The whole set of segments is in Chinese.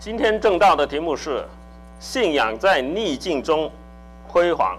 今天正道的题目是信仰在逆境中辉煌。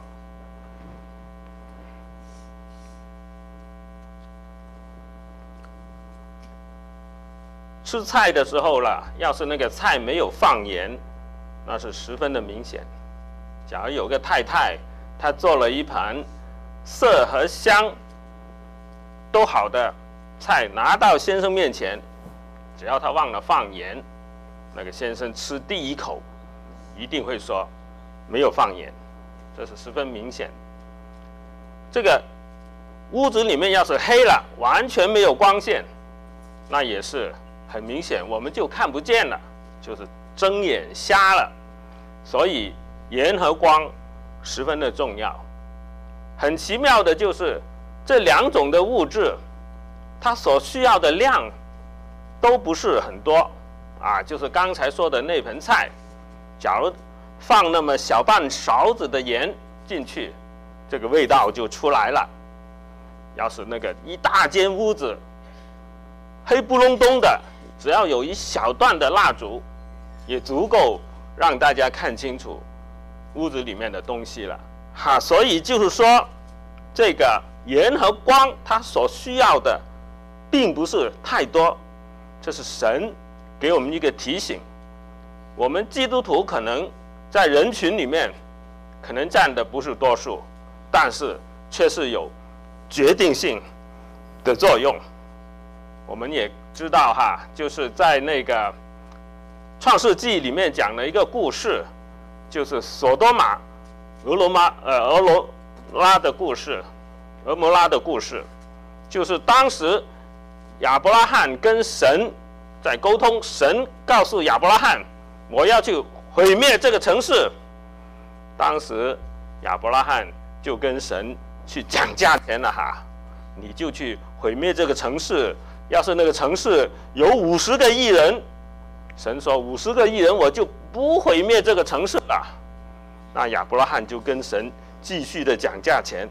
吃菜的时候了，要是那个菜没有放盐，那是十分的明显。假如有个太太，她做了一盘色和香都好的菜拿到先生面前，只要她忘了放盐，那个先生吃第一口一定会说没有放盐，这是十分明显。这个屋子里面要是黑了，完全没有光线，那也是很明显，我们就看不见了，就是睁眼瞎了。所以盐和光十分的重要。很奇妙的就是这两种的物质，它所需要的量都不是很多啊。就是刚才说的那盆菜，假如放那么小半勺子的盐进去，这个味道就出来了。要是那个一大间屋子黑不隆咚的，只要有一小段的蜡烛，也足够让大家看清楚屋子里面的东西了。所以就是说，这个盐和光它所需要的并不是太多，这是神给我们一个提醒。我们基督徒可能在人群里面可能占的不是多数，但是却是有决定性的作用。我们也知道就是在那个创世纪里面讲了一个故事，就是索多玛俄摩拉的故事。就是当时亚伯拉罕跟神在沟通，神告诉亚伯拉罕，我要去毁灭这个城市。当时亚伯拉罕就跟神去讲价钱了你就去毁灭这个城市，要是那个城市有50个义人，神说50个义人我就不毁灭这个城市了。那亚伯拉罕就跟神继续的讲价钱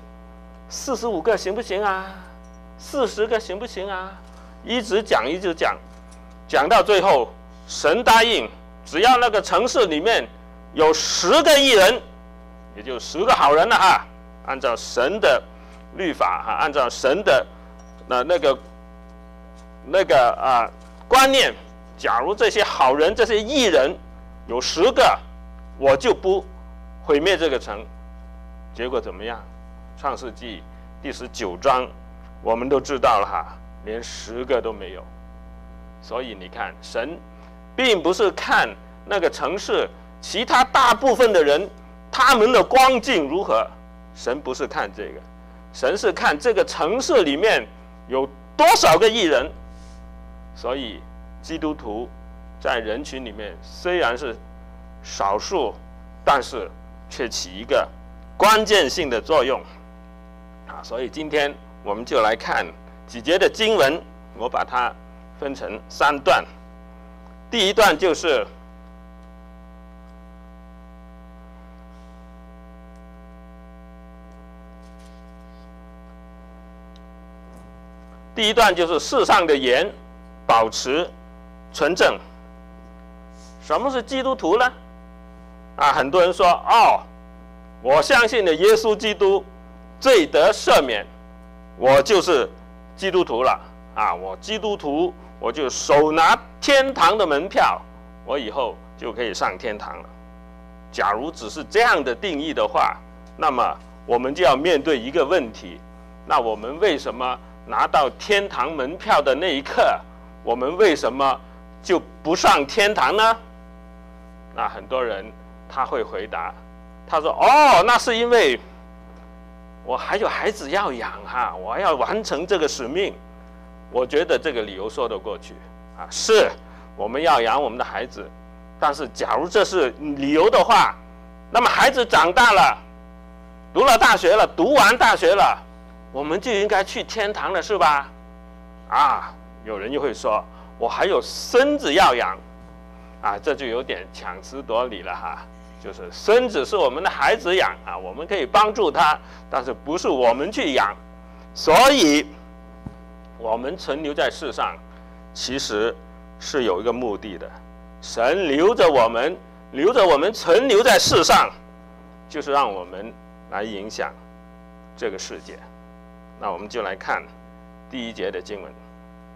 ，45个行不行啊？40个行不行啊？一直讲，讲到最后，神答应，只要那个城市里面有10个义人，也就10个好人了按照神的律法按照神的那个观念，假如这些好人这些义人有10个，我就不毁灭这个城。结果怎么样？创世纪第19章我们都知道了连10个都没有。所以你看，神并不是看那个城市其他大部分的人他们的光景如何，神不是看这个，神是看这个城市里面有多少个义人。所以基督徒在人群里面虽然是少数，但是却起一个关键性的作用所以今天我们就来看几节的经文，我把它分成3段。第一段就是世上的盐保持纯正。什么是基督徒呢？很多人说我相信了耶稣基督，罪得赦免，我就是基督徒了我基督徒，我就手拿天堂的门票，我以后就可以上天堂了。假如只是这样的定义的话，那么我们就要面对一个问题，那我们为什么拿到天堂门票的那一刻，我们为什么就不上天堂呢？那很多人他会回答，他说那是因为我还有孩子要养我要完成这个使命。我觉得这个理由说得过去是我们要养我们的孩子，但是假如这是理由的话，那么孩子长大了，读了大学了，读完大学了，我们就应该去天堂了，是吧？有人就会说我还有孙子要养这就有点强词夺理了就是孙子是我们的孩子养我们可以帮助他，但是不是我们去养。所以我们存留在世上其实是有一个目的的， 神留着我们存留在世上，就是让我们来影响这个世界。那我们就来看第1节的经文：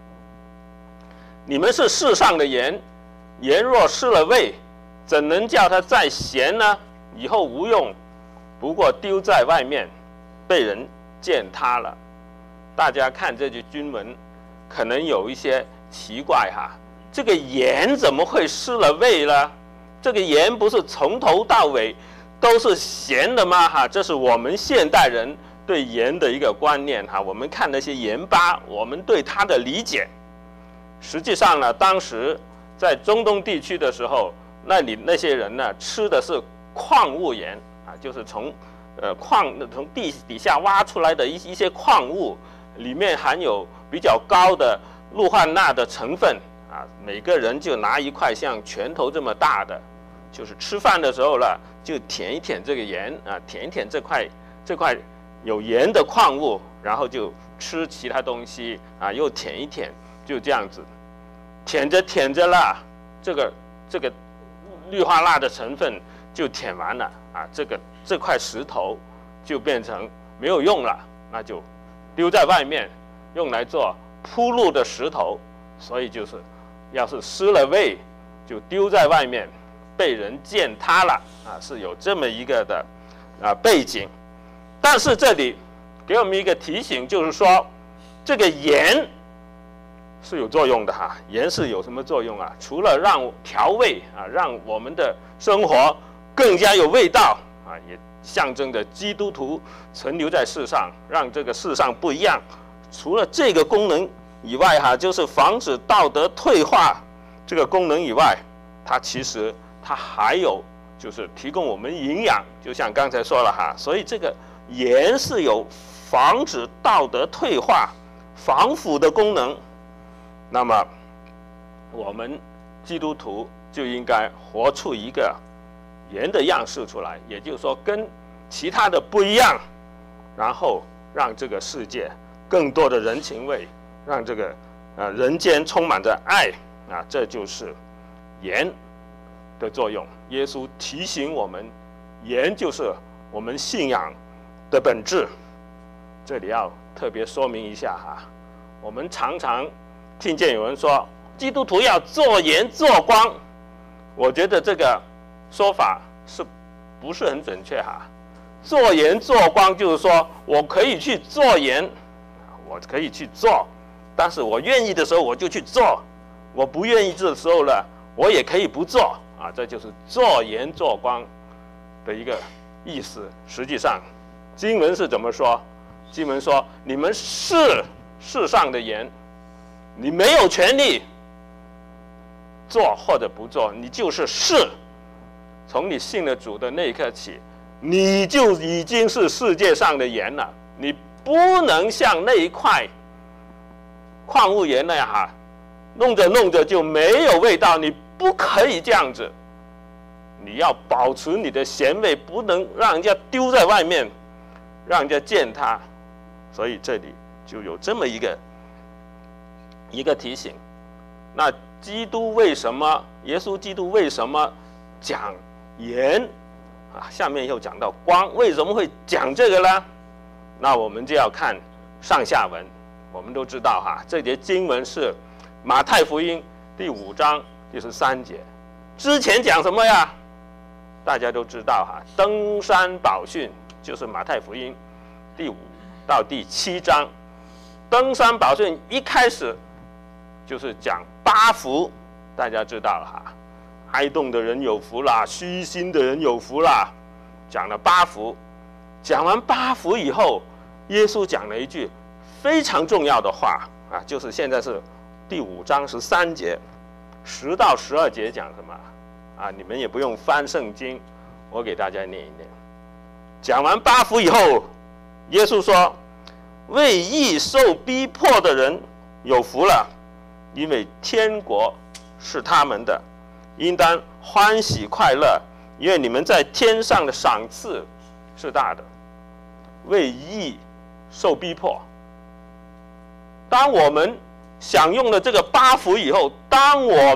你们是世上的盐，盐若失了味，怎能叫它再咸呢？以后无用，不过丢在外面，被人践踏了。大家看这句经文，可能有一些奇怪哈，这个盐怎么会失了味呢？这个盐不是从头到尾都是咸的吗？哈，这是我们现代人对盐的一个观念哈。我们看那些盐巴，我们对它的理解，实际上呢，当时在中东地区的时候，那些人呢吃的是矿物盐啊，就是从地底下挖出来的一些矿物，里面含有比较高的氯化钠的成分啊。每个人就拿一块像拳头这么大的，就是吃饭的时候呢，就舔一舔这个盐啊，舔一舔这块有盐的矿物，然后就吃其他东西啊，又舔一舔，就这样子，舔着啦，这个氯化钠的成分就舔完了啊，这块石头就变成没有用了，那就丢在外面，用来做铺路的石头。所以就是要是失了味，就丢在外面，被人践踏了啊，是有这么一个的背景。但是这里给我们一个提醒，就是说这个盐是有作用的哈。盐是有什么作用啊？除了让调味啊，让我们的生活更加有味道啊，也象征着基督徒存留在世上，让这个世上不一样。除了这个功能以外哈，就是防止道德退化这个功能以外，它其实它还有就是提供我们营养，就像刚才说了哈。所以这个盐是有防止道德退化、防腐的功能。那么我们基督徒就应该活出一个盐的样式出来，也就是说跟其他的不一样，然后让这个世界更多的人情味，让这个人间充满着爱啊，这就是盐的作用。耶稣提醒我们，盐就是我们信仰的本质。这里要特别说明一下哈，我们常常听见有人说基督徒要做盐做光，我觉得这个说法是不是很准确哈？做盐做光就是说我可以去做盐，我可以去做，但是我愿意的时候我就去做，我不愿意的时候呢，我也可以不做啊，这就是做盐做光的一个意思。实际上经文是怎么说？经文说你们是世上的盐，你没有权利做或者不做，你就是是。从你信了主的那一刻起，你就已经是世界上的盐了。你不能像那一块矿物盐那样哈，弄着就没有味道，你不可以这样子。你要保持你的咸味，不能让人家丢在外面，让人家践踏。所以这里就有这么一个提醒。那耶稣基督为什么讲盐啊？下面又讲到光，为什么会讲这个呢？那我们就要看上下文。我们都知道哈，这节经文是马太福音第5章13节。之前讲什么呀？大家都知道哈，登山宝训就是马太福音第5到第7章。登山宝训一开始就是讲8福，大家知道了哈，哀恸的人有福啦，虚心的人有福啦，讲了8福。讲完8福以后，耶稣讲了一句非常重要的话啊，就是现在是第5章13节，10到12节讲什么啊？你们也不用翻圣经，我给大家念一念。讲完8福以后，耶稣说：为义受逼迫的人有福了，因为天国是他们的。应当欢喜快乐，因为你们在天上的赏赐是大的。为义受逼迫，当我们享用了这个8福以后，当我们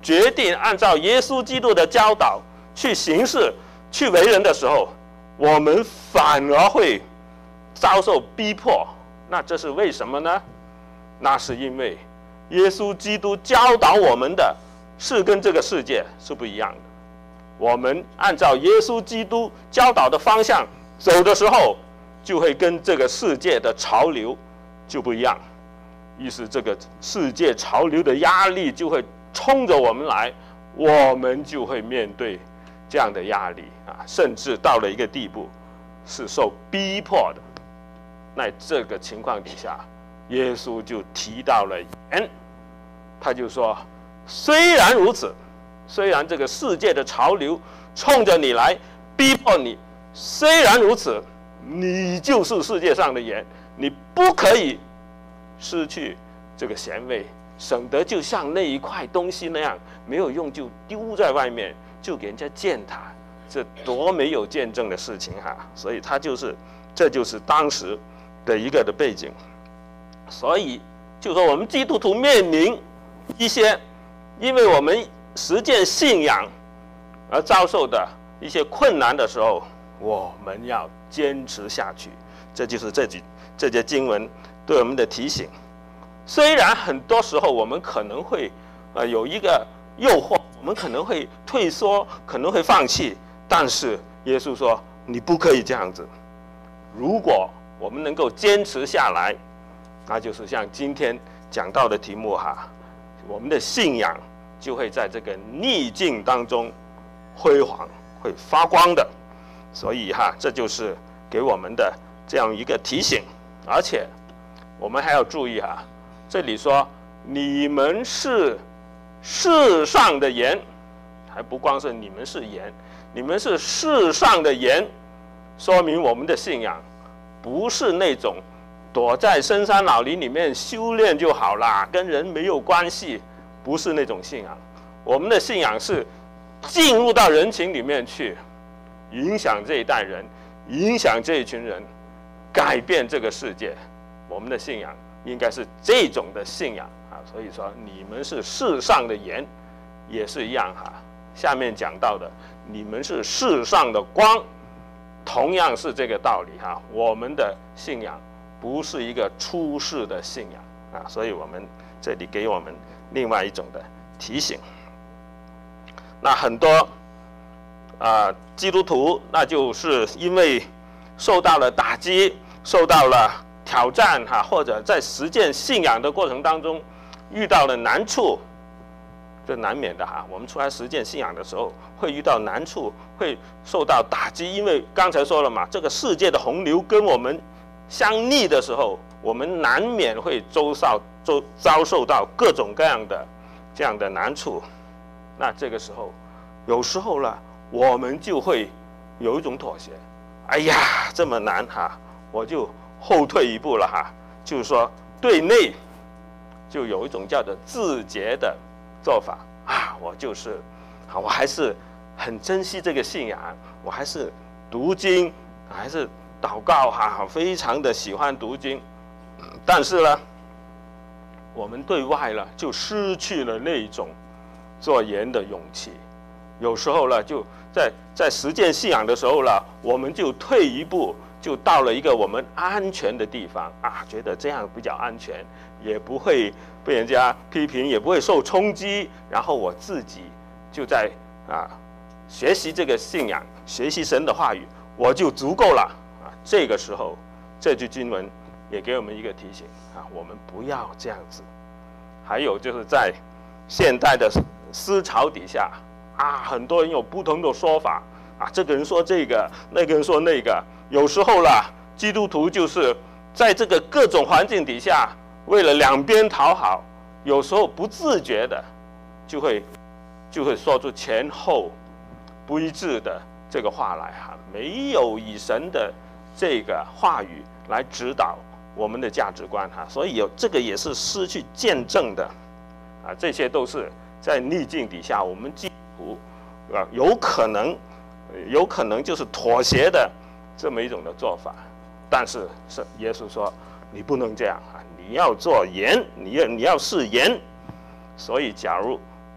决定按照耶稣基督的教导去行事、去为人的时候，我们反而会遭受逼迫。那这是为什么呢？那是因为耶稣基督教导我们的是跟这个世界是不一样的。我们按照耶稣基督教导的方向走的时候，就会跟这个世界的潮流就不一样。于是这个世界潮流的压力就会冲着我们来，我们就会面对这样的压力甚至到了一个地步是受逼迫的。那这个情况底下，耶稣就提到了盐，他就说，虽然如此，虽然这个世界的潮流冲着你来逼迫你，虽然如此，你就是世界上的盐，你不可以失去这个咸味，省得就像那一块东西那样没有用就丢在外面，就给人家践踏，这多没有见证的事情所以这就是当时的一个的背景。所以就说我们基督徒面临一些因为我们实践信仰而遭受的一些困难的时候，我们要坚持下去。这就是这节经文对我们的提醒。虽然很多时候我们可能会有一个诱惑，我们可能会退缩，可能会放弃，但是耶稣说你不可以这样子。如果我们能够坚持下来，那就是像今天讲到的题目我们的信仰就会在这个逆境当中辉煌，会发光的。所以这就是给我们的这样一个提醒。而且我们还要注意这里说你们是世上的盐，还不光是你们是盐，你们是世上的盐，说明我们的信仰不是那种躲在深山老林里面修炼就好啦，跟人没有关系，不是那种信仰。我们的信仰是进入到人群里面去，影响这一代人，影响这一群人，改变这个世界。我们的信仰应该是这种的信仰所以说你们是世上的盐，也是一样下面讲到的你们是世上的光，同样是这个道理我们的信仰不是一个出世的信仰所以我们这里给我们另外一种的提醒。那很多基督徒那就是因为受到了打击，受到了挑战或者在实践信仰的过程当中遇到了难处，这难免的我们出来实践信仰的时候会遇到难处，会受到打击，因为刚才说了嘛，这个世界的洪流跟我们相逆的时候，我们难免会遭受到各种各样的这样的难处。那这个时候有时候呢，我们就会有一种妥协，哎呀这么难我就后退一步了就是说对内就有一种叫做自洁的做法我还是很珍惜这个信仰，我还是读经，还是祷告非常的喜欢读经，但是呢我们对外了就失去了那种做盐的勇气。有时候呢就在实践信仰的时候呢，我们就退一步，就到了一个我们安全的地方觉得这样比较安全，也不会被人家批评，也不会受冲击，然后我自己就在学习这个信仰，学习神的话语，我就足够了这个时候这句经文也给我们一个提醒我们不要这样子。还有就是在现代的思潮底下很多人有不同的说法这个人说这个，那个人说那个。有时候啦，基督徒就是在这个各种环境底下，为了两边讨好，有时候不自觉的就会说出前后不一致的这个话来没有以神的这个话语来指导我们的价值观所以这个也是失去见证的这些都是在逆境底下我们基督徒有可能就是妥协的这么一种的做法。但是耶稣说你不能这样你要做盐，你要是盐。所以假如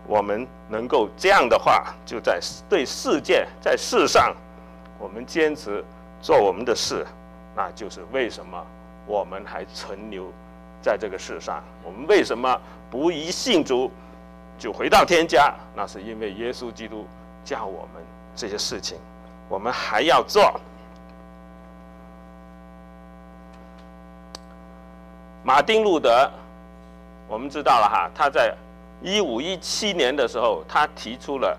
我们能够这样的话，就在对世界，在世上，我们坚持做我们的事，那就是为什么我们还存留在这个世上。我们为什么不一信主就回到天家？那是因为耶稣基督叫我们这些事情，我们还要做。马丁路德，我们知道了哈，他在1517年的时候，他提出了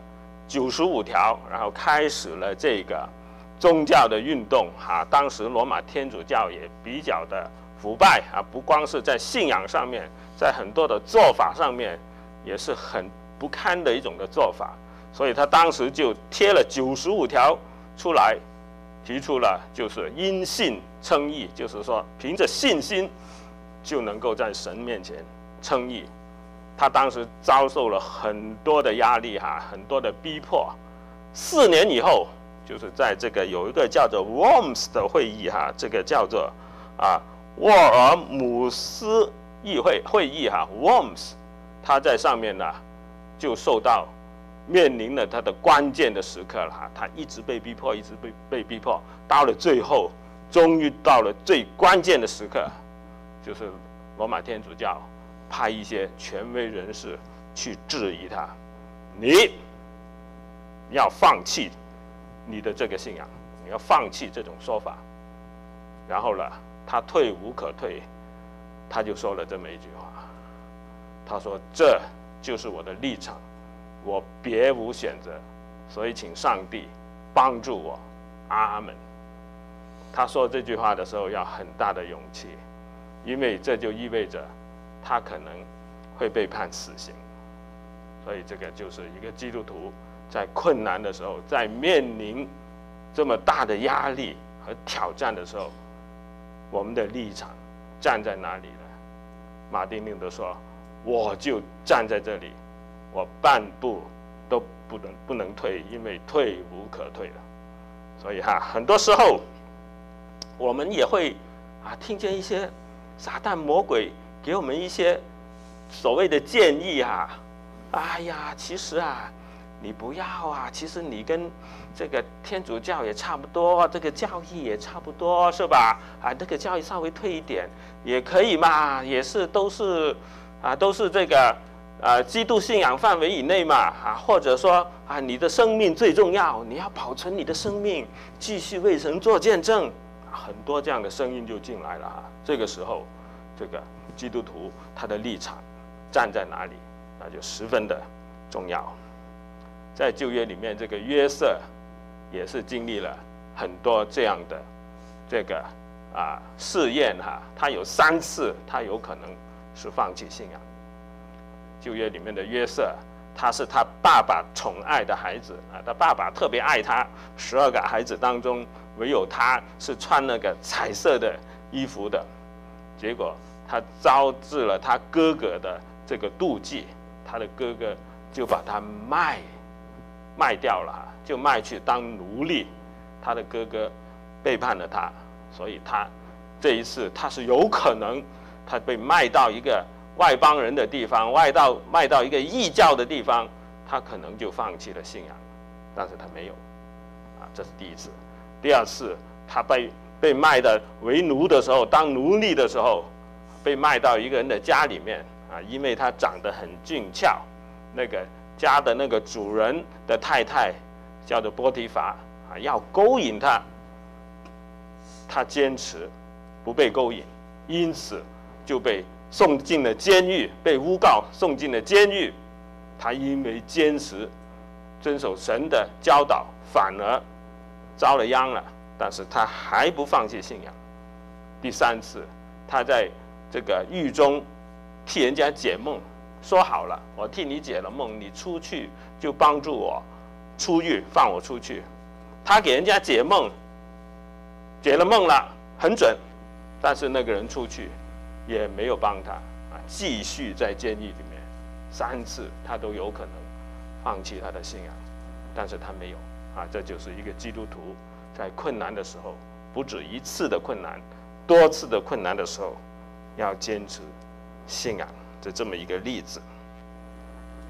95条，然后开始了这个宗教的运动哈。当时罗马天主教也比较的腐败啊，不光是在信仰上面，在很多的做法上面也是很不堪的一种的做法，所以他当时就贴了95条出来，提出了就是因信称义，就是说凭着信心就能够在神面前称义。他当时遭受了很多的压力哈，很多的逼迫。4年以后，就是在这个有一个叫做 Worms 的会议哈，这个叫做沃尔姆斯会议哈 Worms， 他在上面呢就面临了他的关键的时刻了哈，他一直被逼迫，一直被逼迫，到了最后，终于到了最关键的时刻，就是罗马天主教派一些权威人士去质疑他，你要放弃你的这个信仰，你要放弃这种说法。然后呢，他退无可退，他就说了这么一句话，他说：“这就是我的立场，我别无选择，所以请上帝帮助我，阿们。”他说这句话的时候要很大的勇气，因为这就意味着他可能会被判死刑。所以这个就是一个基督徒在困难的时候，在面临这么大的压力和挑战的时候，我们的立场站在哪里呢？马丁路德说：“我就站在这里，我半步都不能退，因为退无可退了。”所以很多时候我们也会听见一些撒旦魔鬼给我们一些所谓的建议哎呀，其实你不要其实你跟这个天主教也差不多，这个教义也差不多，是吧？这个教义稍微退一点也可以嘛，也是都是这个基督信仰范围以内嘛，或者说你的生命最重要，你要保存你的生命，继续为神做见证，很多这样的声音就进来了这个时候，这个基督徒他的立场站在哪里，那就十分的重要。在旧约里面，这个约瑟也是经历了很多这样的这个试验他有3次他有可能是放弃信仰。旧约里面的约瑟，他是他爸爸宠爱的孩子他爸爸特别爱他，12个孩子当中唯有他是穿那个彩色的衣服的，结果他招致了他哥哥的这个妒忌，他的哥哥就把他卖掉了，就卖去当奴隶。他的哥哥背叛了他，所以他这一次他是有可能他被卖到一个外邦人的地方，卖到一个异教的地方，他可能就放弃了信仰，但是他没有这是第一次。第二次他被卖的为奴的时候，当奴隶的时候，被卖到一个人的家里面因为他长得很俊俏，那个家的那个主人的太太叫做波提乏要勾引他，他坚持不被勾引，因此就被送进了监狱，被诬告送进了监狱。他因为坚持遵守神的教导，反而遭了殃了，但是他还不放弃信仰。第3次，他在这个狱中替人家解梦，说好了，我替你解了梦，你出去就帮助我出狱，放我出去。他给人家解梦，解了梦了，很准，但是那个人出去也没有帮他继续在监狱里面。3次他都有可能放弃他的信仰，但是他没有这就是一个基督徒在困难的时候，不止1次的困难，多次的困难的时候，要坚持信仰，这么一个例子。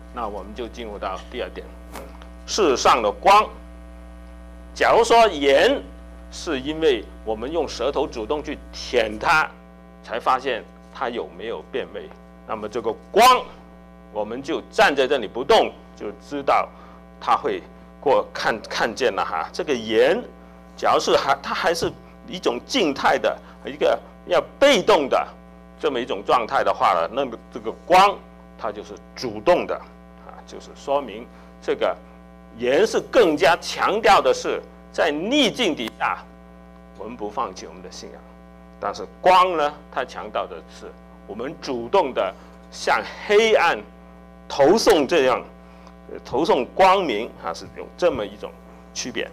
那我们就进入到第二点，世上的光。假如说盐是因为我们用舌头主动去舔它，才发现它有没有变味，那么这个光，我们就站在这里不动，就知道它会看见了哈。这个盐，假如是它还是一种静态的一个要被动的这么一种状态的话呢，那么这个光它就是主动的啊，就是说明这个盐是更加强调的是在逆境底下，我们不放弃我们的信仰；但是光呢，它强调的是我们主动的向黑暗投送光明啊，是有这么一种区别。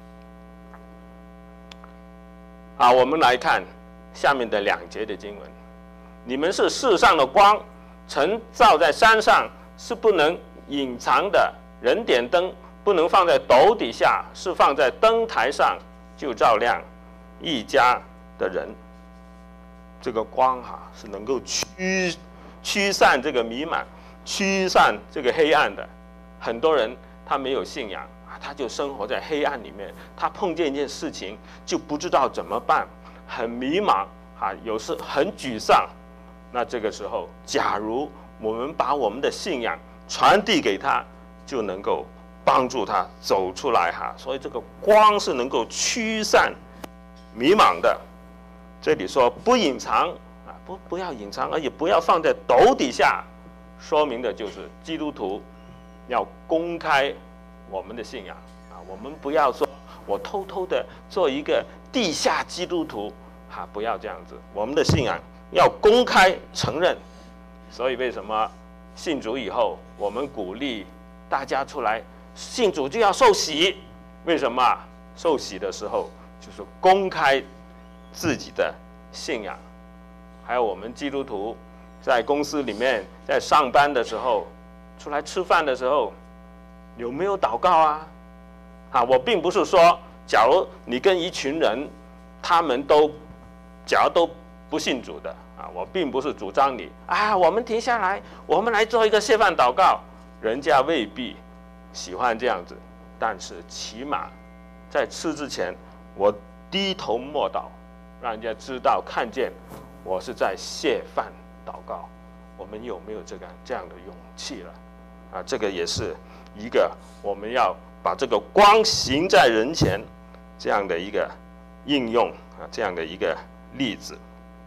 好，我们来看下面的2节的经文：你们是世上的光，曾照在山上，是不能隐藏的。人点灯，不能放在斗底下，是放在灯台上，就照亮一家的人。这个光是能够驱散这个弥漫，驱散这个黑暗的。很多人他没有信仰他就生活在黑暗里面，他碰见一件事情就不知道怎么办，很迷茫有时很沮丧。那这个时候，假如我们把我们的信仰传递给他，就能够帮助他走出来所以这个光是能够驱散迷茫的。这里说不隐藏不要隐藏，而且不要放在斗底下，说明的就是基督徒要公开我们的信仰我们不要说我偷偷的做一个地下基督徒不要这样子，我们的信仰要公开承认。所以为什么信主以后，我们鼓励大家出来信主就要受洗？为什么？受洗的时候就是公开自己的信仰。还有我们基督徒在公司里面，在上班的时候，出来吃饭的时候，有没有祷告我并不是说，假如你跟一群人，他们假如都不信主的我并不是主张你我们停下来，我们来做一个谢饭祷告。人家未必喜欢这样子，但是起码在吃之前，我低头默祷，让人家知道看见我是在谢饭祷告。我们有没有这样的勇气了这个也是一个我们要把这个光行在人前这样的一个应用这样的一个例子。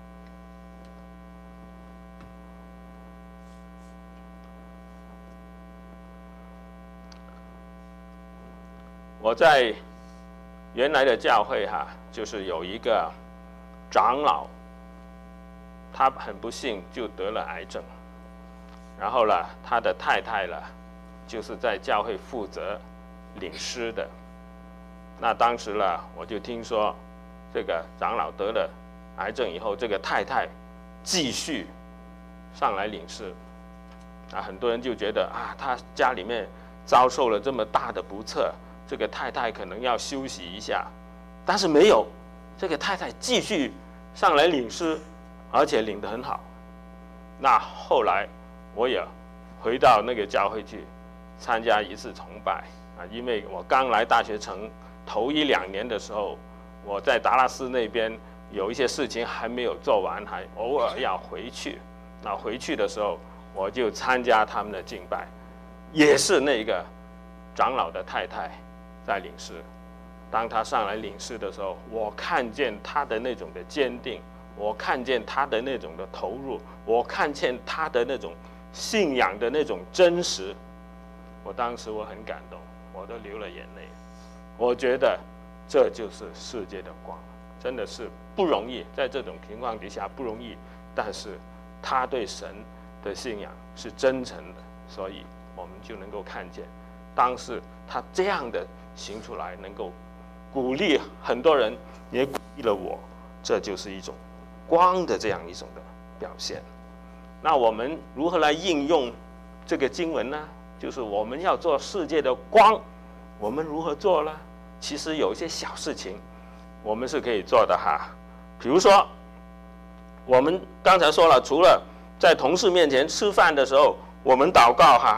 我在原来的教会就是有一个长老，他很不幸就得了癌症，然后他的太太就是在教会负责领诗的。那当时我就听说这个长老得了癌症以后，这个太太继续上来领诗很多人就觉得他家里面遭受了这么大的不测，这个太太可能要休息一下，但是没有，这个太太继续上来领诗，而且领得很好。那后来我也回到那个教会去参加一次崇拜因为我刚来大学城头1、2年的时候，我在达拉斯那边有一些事情还没有做完，还偶尔要回去。那回去的时候，我就参加他们的敬拜，也是那个长老的太太在领诗。当他上来领诗的时候，我看见他的那种的坚定，我看见他的那种的投入，我看见他的那种信仰的那种真实。当时我很感动，我都流了眼泪。我觉得这就是世界的光，真的是不容易，在这种情况底下不容易，但是他对神的信仰是真诚的，所以我们就能够看见，当时他这样的行出来，能够鼓励很多人，也鼓励了我，这就是一种光的这样一种的表现。那我们如何来应用这个经文呢？就是我们要做世界的光，我们如何做呢？其实有一些小事情我们是可以做的比如说我们刚才说了，除了在同事面前吃饭的时候我们祷告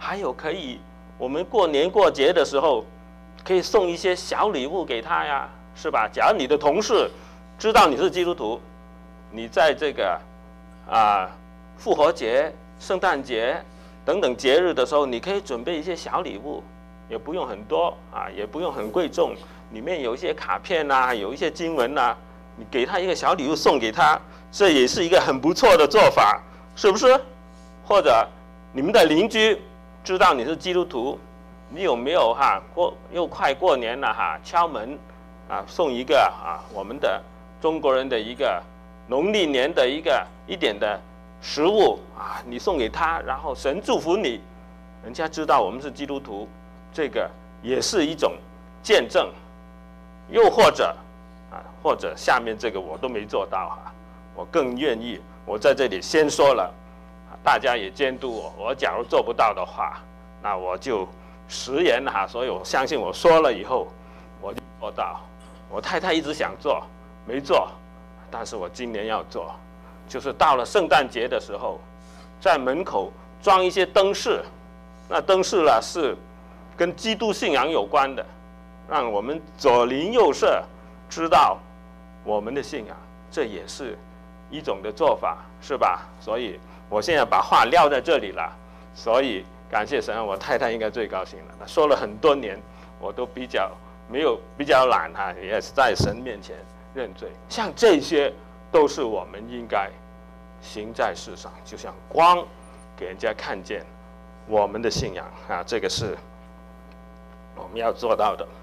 还有可以我们过年过节的时候可以送一些小礼物给他呀，是吧？假如你的同事知道你是基督徒，你在这个复活节、圣诞节等等节日的时候，你可以准备一些小礼物，也不用很多也不用很贵重，里面有一些卡片有一些经文你给他一个小礼物送给他，这也是一个很不错的做法，是不是？或者你们的邻居知道你是基督徒，你有没有又快过年了敲门送一个我们的中国人的一个农历年的一点的食物你送给他，然后神祝福你，人家知道我们是基督徒，这个也是一种见证。又或者下面这个我都没做到我更愿意，我在这里先说了，大家也监督我，我假如做不到的话，那我就食言所以我相信我说了以后我就做到。我太太一直想做没做，但是我今年要做，就是到了圣诞节的时候，在门口装一些灯饰，那灯饰是跟基督信仰有关的，让我们左邻右舍知道我们的信仰，这也是一种的做法，是吧？所以我现在把话撂在这里了，所以感谢神，我太太应该最高兴了。她说了很多年，我都比较懒也是在神面前认罪。像这些都是我们应该行在世上，就像光给人家看见我们的信仰这个是我们要做到的。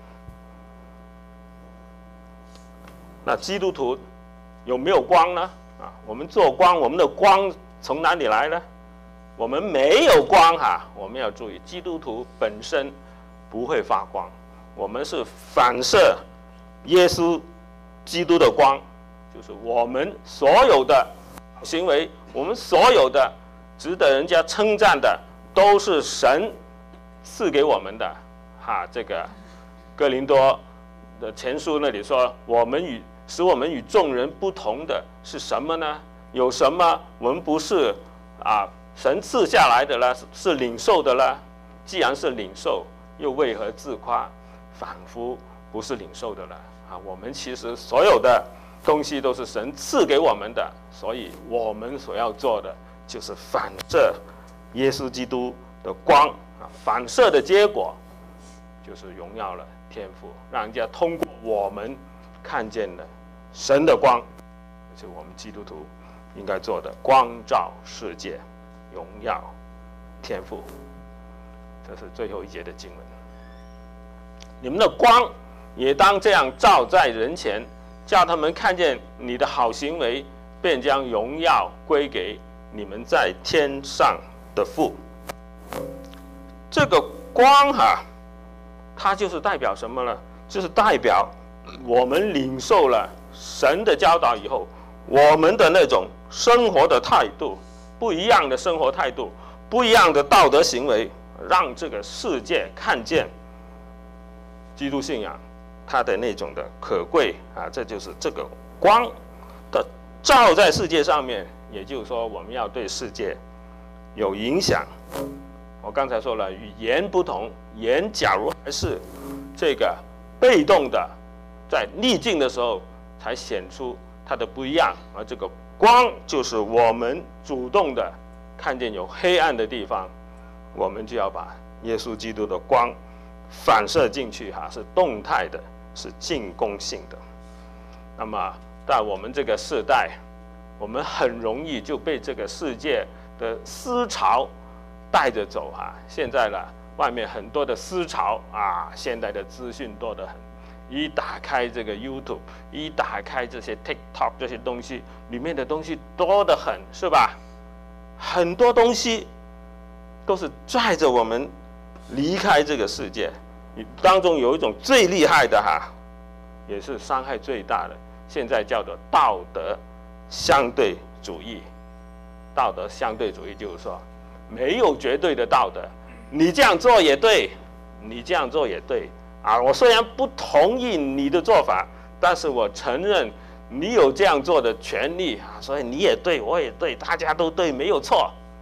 那基督徒有没有光呢？我们做光，我们的光从哪里来呢？我们没有光我们要注意，基督徒本身不会发光，我们是反射耶稣基督的光，就是我们所有的行为，我们所有的值得人家称赞的，都是神赐给我们的这个哥林多的前书那里说，使我们与众人不同的是什么呢？有什么我们不是神赐下来的了，是领受的了？既然是领受，又为何自夸，仿佛不是领受的了我们其实所有的东西都是神赐给我们的，所以我们所要做的就是反射耶稣基督的光反射的结果就是荣耀了天父，让人家通过我们看见了神的光，这是我们基督徒应该做的，光照世界，荣耀天父。这是最后一节的经文。你们的光也当这样照在人前，叫他们看见你的好行为，便将荣耀归给你们在天上的父。这个光它就是代表什么呢？就是代表我们领受了神的教导以后，我们的那种生活的态度，不一样的生活态度，不一样的道德行为，让这个世界看见基督信仰它的那种的可贵这就是这个光的照在世界上面。也就是说，我们要对世界有影响。我刚才说了，与盐不同，盐假如还是这个被动的，在逆境的时候才显出它的不一样，而这个光就是我们主动的看见有黑暗的地方，我们就要把耶稣基督的光反射进去是动态的，是进攻性的。那么在我们这个世代，我们很容易就被这个世界的思潮带着走现在外面很多的思潮现在的资讯多得很，一打开这个 YouTube， 一打开这些 TikTok 这些东西，里面的东西多得很，是吧？很多东西都是拽着我们离开这个世界。当中有一种最厉害的也是伤害最大的，现在叫做道德相对主义。道德相对主义就是说，没有绝对的道德，你这样做也对，你这样做也对我虽然不同意你的做法，但是我承认你有这样做的权利所以你也对，我也对，大家都对，没有错。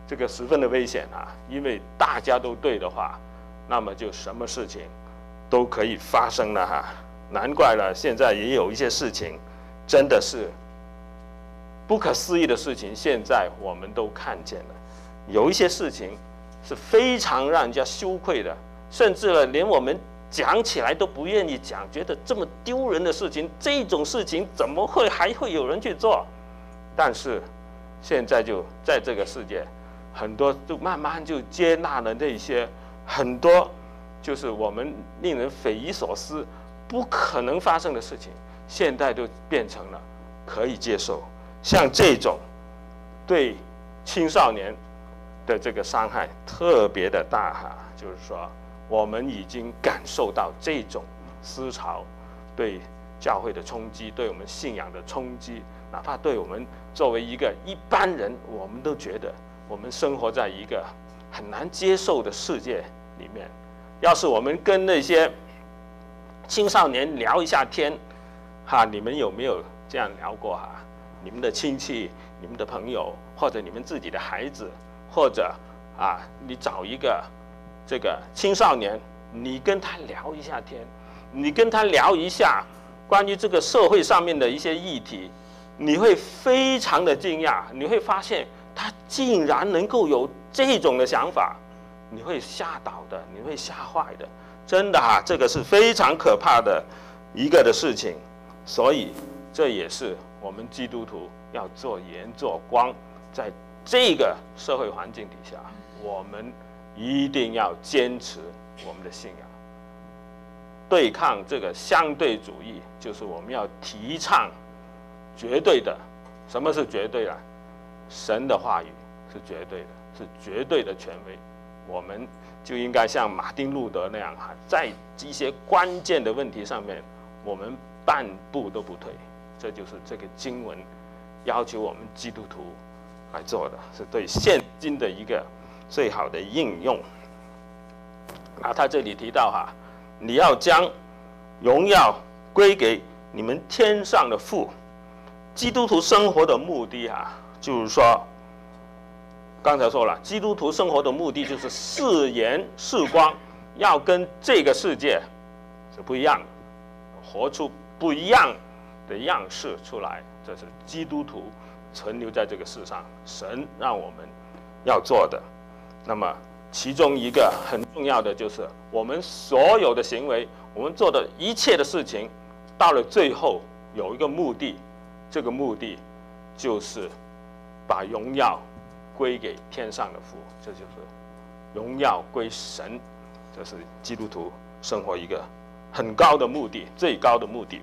这个十分的危险啊！因为大家都对的话，那么就什么事情都可以发生了哈。难怪了，现在也有一些事情真的是不可思议的事情，现在我们都看见了。有一些事情是非常让人家羞愧的，甚至了连我们讲起来都不愿意讲，觉得这么丢人的事情，这种事情怎么会还会有人去做？但是现在就在这个世界，很多就慢慢就接纳了那些很多就是我们令人匪夷所思、不可能发生的事情，现在就变成了可以接受。像这种对青少年的这个伤害特别的大哈，就是说我们已经感受到这种思潮对教会的冲击，对我们信仰的冲击，哪怕对我们作为一个一般人，我们都觉得我们生活在一个很难接受的世界里面。要是我们跟那些青少年聊一下天，哈，你们有没有这样聊过哈？你们的亲戚、你们的朋友，或者你们自己的孩子，或者啊，你找一个这个青少年，你跟他聊一下天，你跟他聊一下关于这个社会上面的一些议题，你会非常的惊讶，你会发现他竟然能够有这种的想法，你会吓倒的，你会吓坏的，真的啊，这个是非常可怕的一个的事情。所以这也是我们基督徒要做盐做光，在这个社会环境底下，我们一定要坚持我们的信仰，对抗这个相对主义，就是我们要提倡绝对的。什么是绝对啊？神的话语是绝对的，是绝对的权威。我们就应该像马丁路德那样哈，在一些关键的问题上面，我们半步都不退。这就是这个经文要求我们基督徒来做的，是对现今的一个最好的应用。啊，他这里提到哈，你要将荣耀归给你们天上的父。基督徒生活的目的啊，就是说，刚才说了，基督徒生活的目的就是是盐是光，要跟这个世界是不一样的，活出不一样的样式出来，这是基督徒存留在这个世上，神让我们要做的。那么其中一个很重要的就是我们所有的行为，我们做的一切的事情，到了最后有一个目的，这个目的就是把荣耀归给天上的父，这就是荣耀归神，这是基督徒生活一个很高的目的，最高的目的。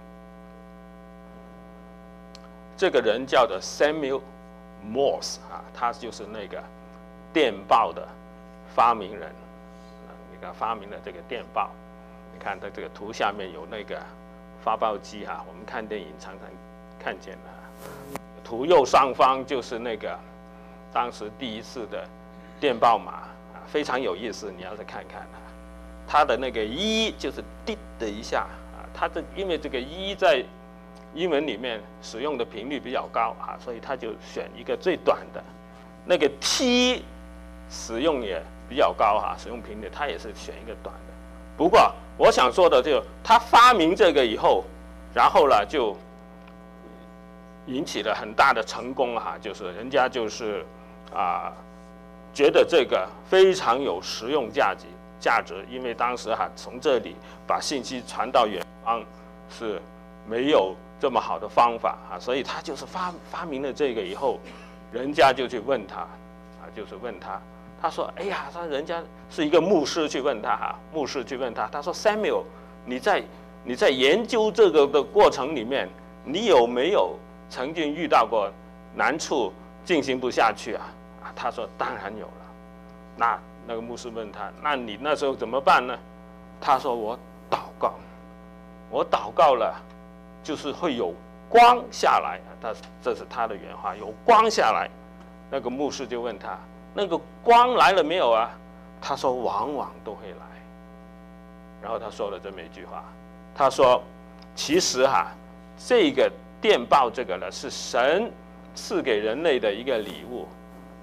这个人叫做 Samuel Morse 啊，他就是那个电报的发明人，你看发明了这个电报。你看他这个图下面有那个发报机哈，我们看电影常常看见的。图右上方就是那个当时第一次的电报码啊，非常有意思，你要是看看啊，它的那个一就是滴的一下啊，它的因为这个一在英文里面使用的频率比较高啊，所以他就选一个最短的。那个 T 使用也比较高啊，使用频率他也是选一个短的。不过我想说的就是他发明这个以后，然后呢就引起了很大的成功哈，就是人家就是觉得这个非常有实用价值，因为当时从这里把信息传到远方是没有这么好的方法啊，所以他就是发明了这个以后，人家就去问他就是问他，他说哎呀，他人家是一个牧师去问他牧师去问他，他说 Samuel， 你在研究这个的过程里面，你有没有曾经遇到过难处进行不下去啊？他说当然有了。那个牧师问他，那你那时候怎么办呢？他说我祷告了，就是会有光下来。这是他的原话，有光下来。那个牧师就问他，那个光来了没有啊？他说往往都会来。然后他说了这么一句话，他说其实这个电报这个呢，是神赐给人类的一个礼物，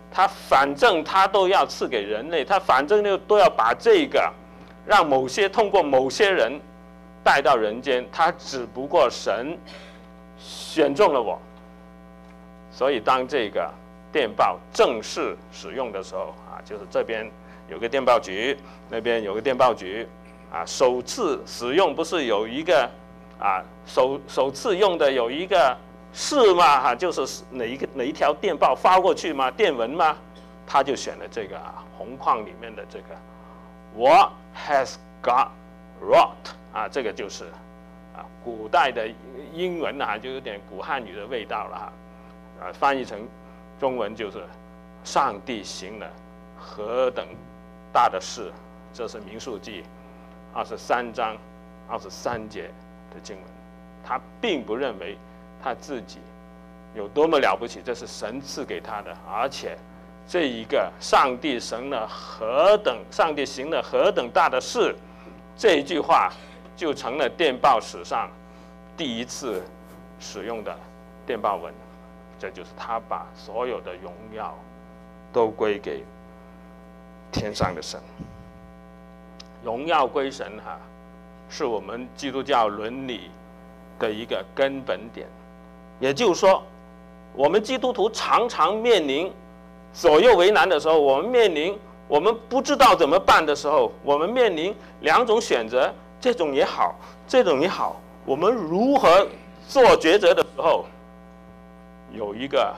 他反正他都要赐给人类，他反正都要把这个让通过某些人带到人间，他只不过神选中了我。所以当这个电报正式使用的时候就是这边有个电报局，那边有个电报局首次使用不是有一个首次用的有一个是吗？就是哪一条电报发过去吗？电文吗？他就选了这个红框里面的这个 What has God wrought 这个就是古代的英文就有点古汉语的味道了翻译成中文就是上帝行了何等大的事。这是民数记23章23节的经文。他并不认为他自己有多么了不起，这是神赐给他的，而且这一个上帝行了何等大的事，这一句话就成了电报史上第一次使用的电报文。这就是他把所有的荣耀都归给天上的神。荣耀归神是我们基督教伦理的一个根本点。也就是说，我们基督徒常常面临左右为难的时候，我们不知道怎么办的时候，我们面临两种选择，这种也好，这种也好，我们如何做抉择的时候，有一个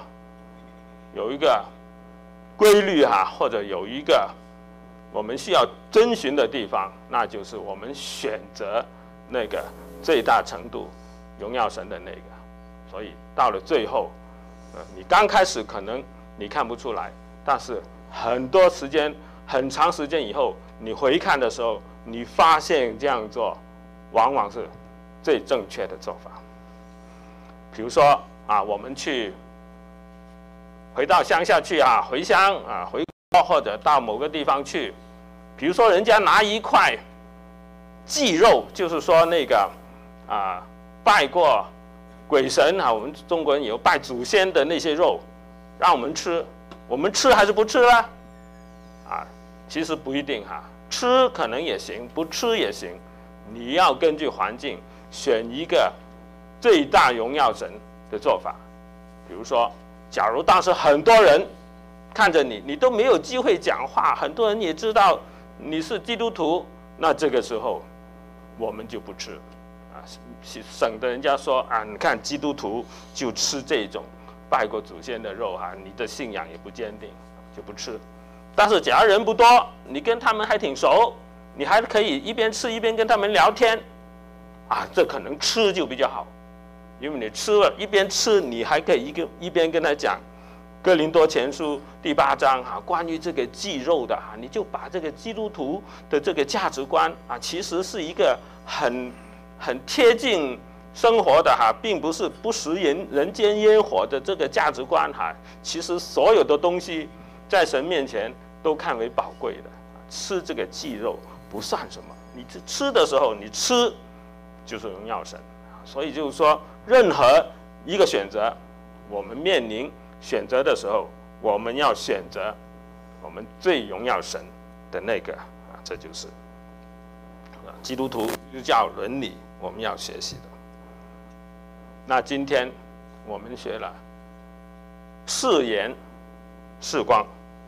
规律或者有一个我们需要遵循的地方，那就是我们选择那个最大程度荣耀神的那个。所以到了最后，你刚开始可能你看不出来，但是很长时间以后，你回看的时候，你发现这样做往往是最正确的做法。比如说我们回到乡下去回乡回国，或者到某个地方去，比如说人家拿一块祭肉，就是说那个拜过鬼神我们中国人有拜祖先的那些肉，让我们吃，我们吃还是不吃呢？其实不一定吃可能也行，不吃也行，你要根据环境选一个最大荣耀神的做法。比如说，假如当时很多人看着你都没有机会讲话，很多人也知道你是基督徒，那这个时候我们就不吃省得人家说你看基督徒就吃这种拜过祖先的肉你的信仰也不坚定，就不吃。但是假如人不多，你跟他们还挺熟，你还可以一边吃一边跟他们聊天这可能吃就比较好，因为你吃了一边吃，你还可以一边跟他讲哥林多前书第8章关于这个祭肉的你就把这个基督徒的这个价值观其实是一个很贴近生活的并不是不食人间烟火的这个价值观其实所有的东西在神面前都看为宝贵的，吃这个祭肉不算什么，你吃的时候你吃就是荣耀神。所以就是说，任何一个选择，我们面临选择的时候，我们要选择我们最荣耀神的那个这就是基督教伦理我们要学习的。那今天我们学了是盐是光。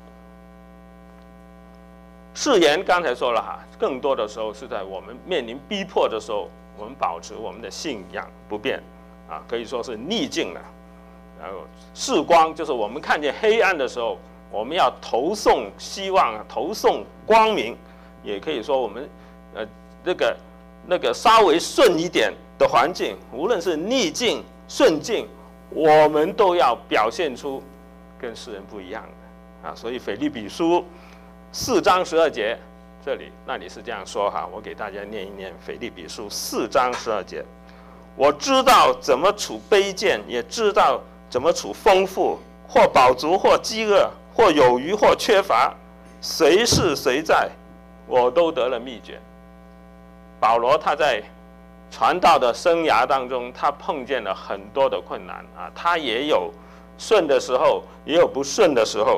是盐刚才说了更多的时候是在我们面临逼迫的时候，我们保持我们的信仰不变可以说是逆境了。然后是光就是我们看见黑暗的时候，我们要投送希望，投送光明。也可以说我们那个稍微顺一点的环境，无论是逆境顺境，我们都要表现出跟世人不一样的所以腓立比书4章12节那里是这样说我给大家念一念腓立比书4章12节。我知道怎么处卑贱，也知道怎么处丰富，或饱足，或饥饿，或有余，或缺乏，谁是谁在，我都得了秘诀。保罗他在传道的生涯当中，他碰见了很多的困难他也有顺的时候，也有不顺的时候，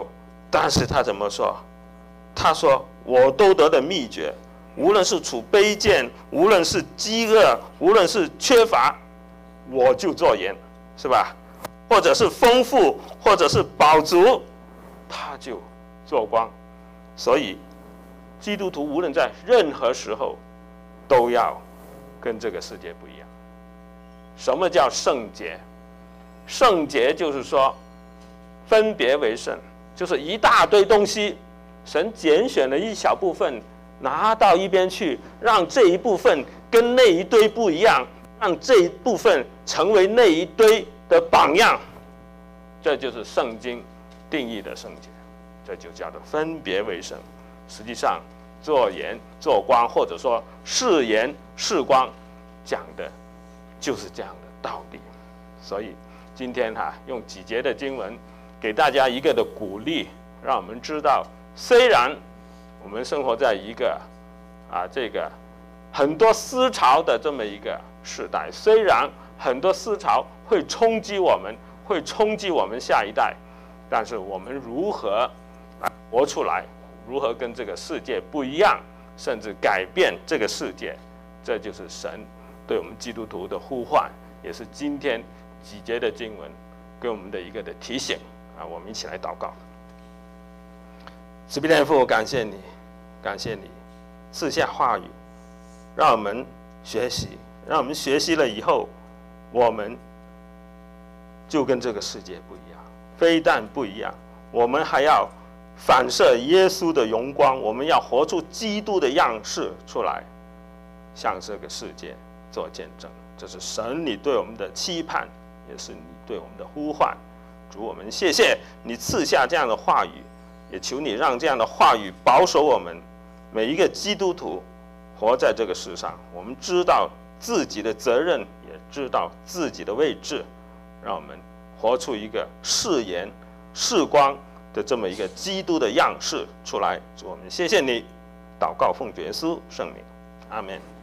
但是他怎么说？他说：“我都得的秘诀，无论是处卑贱，无论是饥饿，无论是缺乏，我就做盐，是吧？或者是丰富，或者是饱足，他就做光。所以，基督徒无论在任何时候，都要跟这个世界不一样。什么叫圣洁？圣洁就是说，分别为圣，就是一大堆东西，神拣选了一小部分，拿到一边去，让这一部分跟那一堆不一样，让这一部分成为那一堆的榜样。这就是圣经定义的圣洁，这就叫做分别为圣。实际上，做盐做光，或者说是盐是光，讲的就是这样的道理。所以今天用几节的经文给大家一个的鼓励，让我们知道，虽然我们生活在一个这个很多思潮的这么一个时代，虽然很多思潮会冲击我们，会冲击我们下一代，但是我们如何活出来，如何跟这个世界不一样，甚至改变这个世界，这就是神对我们基督徒的呼唤，也是今天几节的经文给我们的一个的提醒我们一起来祷告。慈悲天父，感谢你，感谢你赐下话语，让我们学习，让我们学习了以后，我们就跟这个世界不一样。非但不一样，我们还要反射耶稣的荣光，我们要活出基督的样式出来，向这个世界做见证。这是神你对我们的期盼，也是你对我们的呼唤。主，我们谢谢你赐下这样的话语，也求你让这样的话语保守我们每一个基督徒活在这个世上。我们知道自己的责任，也知道自己的位置，让我们活出一个是盐是光的这么一个基督的样式出来。主，我们谢谢你，祷告奉主耶稣圣名，阿们。